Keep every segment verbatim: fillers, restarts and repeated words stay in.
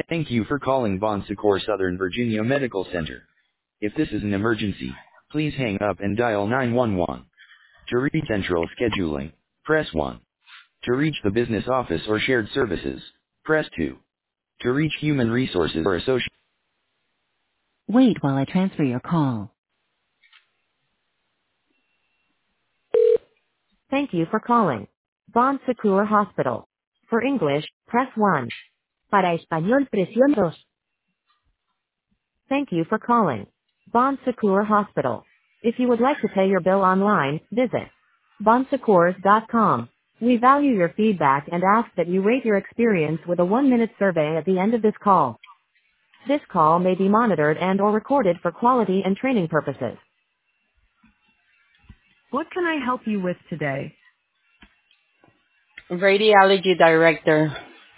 Thank you for calling Bon Secours Southern Virginia Medical Center. If this is an emergency, please hang up and dial nine one one. To reach central scheduling, press one. To reach the business office or shared services, press two. To reach human resources or associate. Wait while I transfer your call. Thank you for calling Bon Secours Hospital. For English, press one. Para español, presión dos. Thank you for calling Bon Secours Hospital. If you would like to pay your bill online, visit bon secours dot com. We value your feedback and ask that you rate your experience with a one-minute survey at the end of this call. This call may be monitored and or recorded for quality and training purposes. What can I help you with today? Radiology director.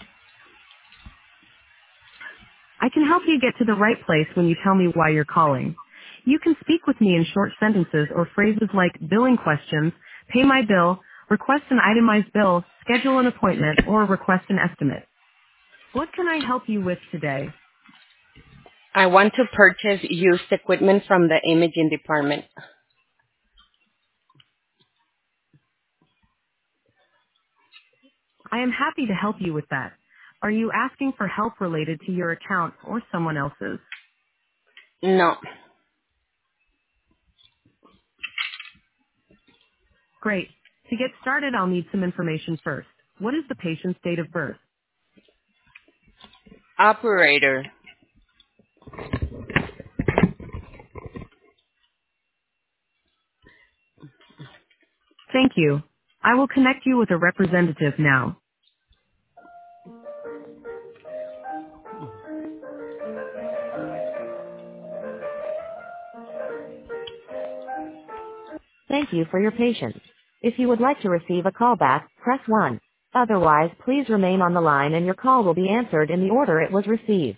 I can help you get to the right place when you tell me why you're calling. You can speak with me in short sentences or phrases like billing questions, pay my bill, request an itemized bill, schedule an appointment, or request an estimate. What can I help you with today? I want to purchase used equipment from the imaging department. I am happy to help you with that. Are you asking for help related to your account or someone else's? No. Great. To get started, I'll need some information first. What is the patient's date of birth? Operator. Thank you. I will connect you with a representative now. Thank you for your patience. If you would like to receive a callback, press one. Otherwise, please remain on the line and your call will be answered in the order it was received.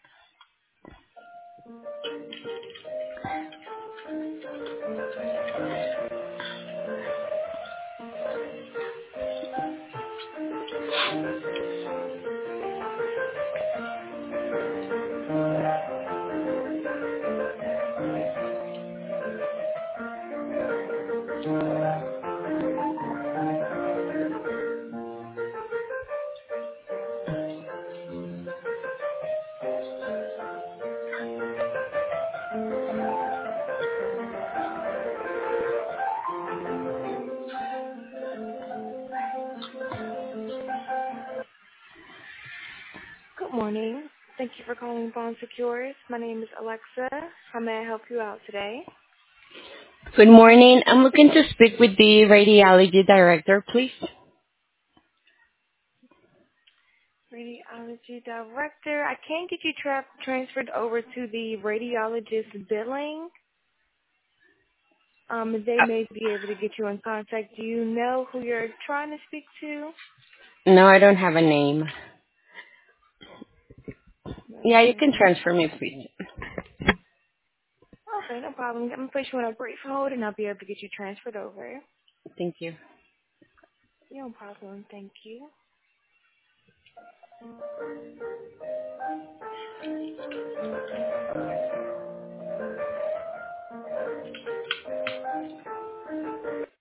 Good morning. Thank you for calling Bond Secures. My name is Alexa. How may I help you out today? Good morning. I'm looking to speak with the radiology director, please. Radiology director. I can get you tra- transferred over to the radiologist billing. Um, they Uh, may be able to get you in contact. Do you know who you're trying to speak to? no, I don't have a name. Yeah, you can Okay. transfer me, please. Okay, no problem. I'm gonna put you on a brief hold and I'll be able to get you transferred over. Thank you. No problem. Thank you.